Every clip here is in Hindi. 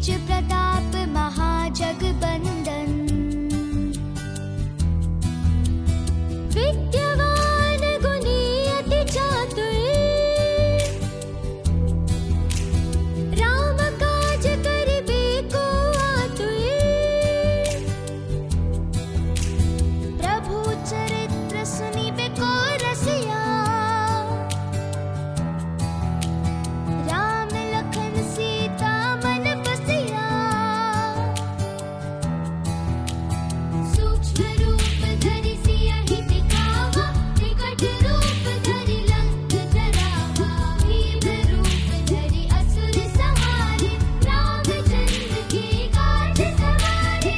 तेज प्रताप महाजगबंदन। विद्यावान गुणी अति चातुर, राम काज करिबे को आतुर। प्रभु चरित्र सुनिबे को रसिया, राम लखन सीता मन बसिया। सूक्ष्म रूप धरि सियहि दिखावा, विकट रूप धरि लंक जरावा। भीम रूप धरि असुर संहारे, रामचंद्र की काज सवारे।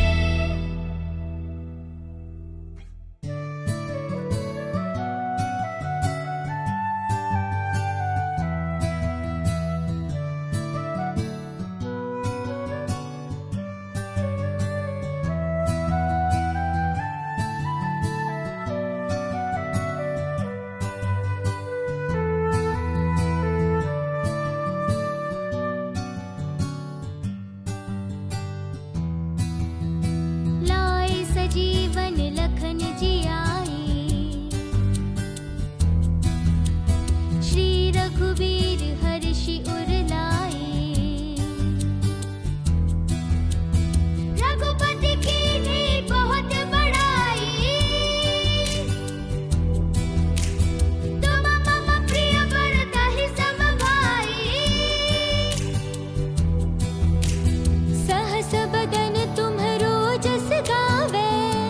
लाए सजीवन लखन जियाए, श्री रघुवीर हर्षि उर लाए। रघुपति कीन्ही बहुत बड़ाई, तुम मम प्रिय भरतहि सम भाई। सहस बदन तुम्हरो जस गावे,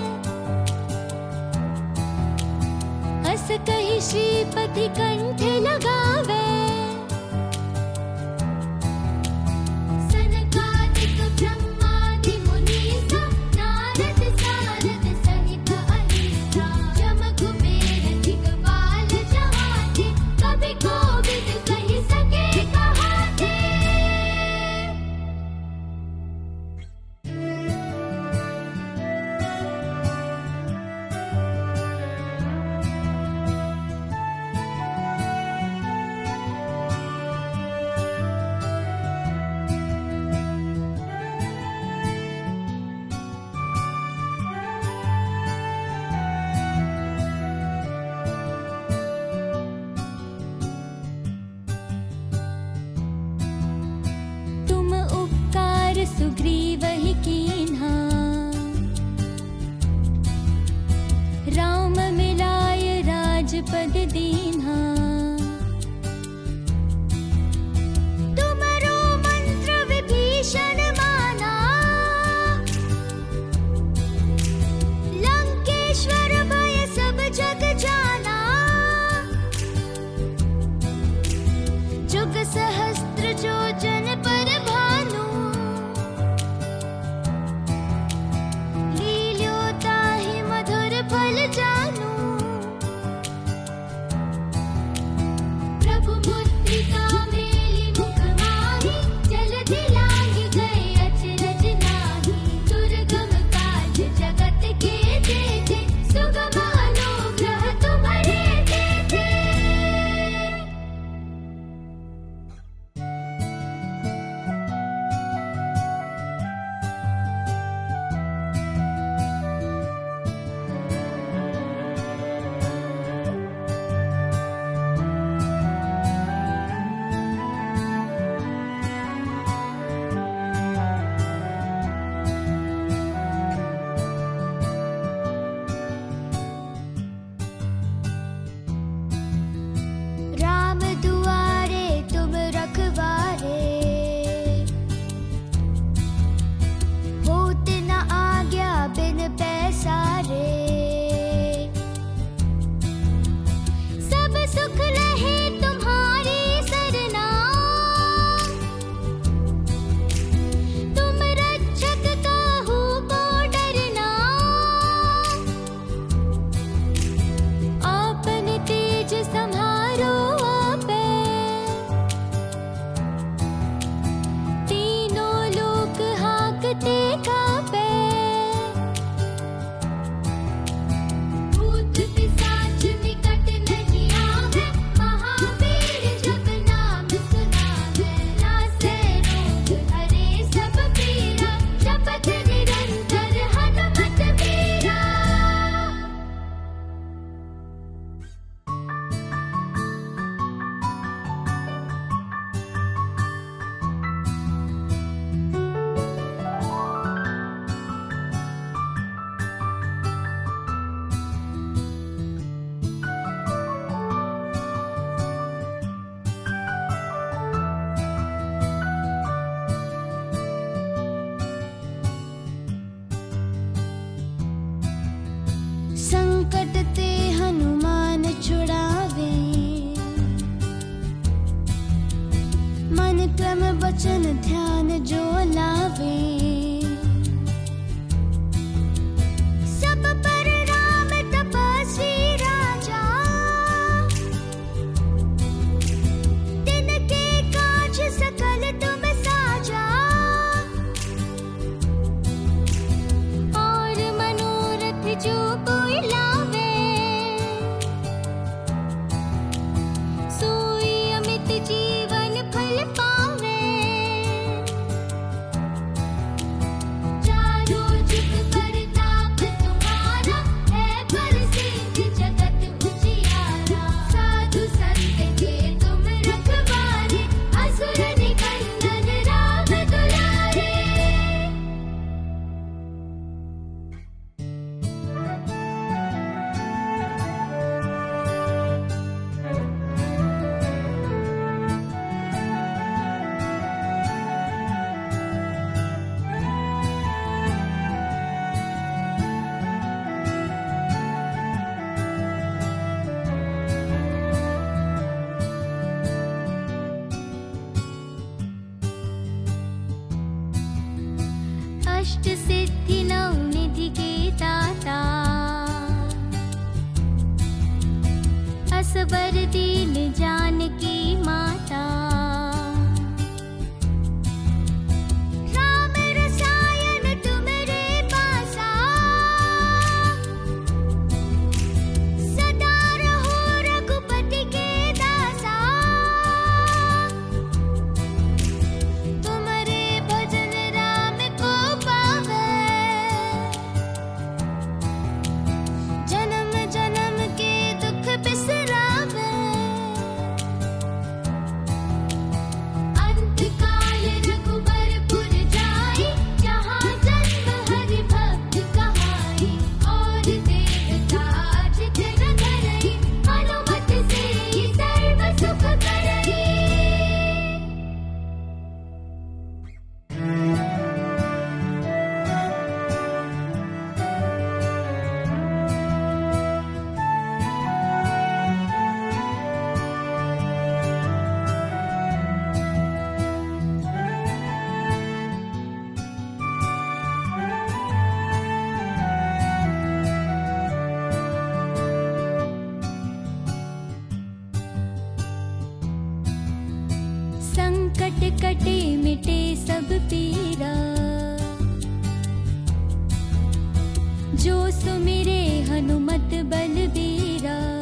अस कहि श्रीपति कंठ लगावे। सनकादिक ब्रह्मादि मुनीसा, नारद सारद सहित अहिसा। जम कुबेर दिगपाल जहाते, कवि कोविद कहि सके कहाते। धर्म वचन ध्यान जो लावे, सब पर राम तपस्वी राजा, तिनके काज सकल तुम साजा, और मनोरथ जो कोई लावे, सोई अमित जीवन फल पावे। चारों जुग परताप तुम्हारा, है प्रसिद्ध जगत उजियारा। साधु संत के तुम रखवारे, असुर निकंदन राम दुलारे। अष्ट सिद्धि नौ निधि के दाता, असबर दीन जानकी माता। राम रसायन तुमरे पासा, सदा रहो रघुपति के दासा। तुम्हारे भजन राम को पावे, जन्म जन्म के दुख बिसरावे। अंत काल रघुबरपुर जाई, जहाँ जन्म हरि भक्त कहाई। और देवता चित न धरई, हनुमत से सर्व सुख करई। संकट कटे मिटे सब पीरा, जो सुमिरे हनुमत बलबीरा।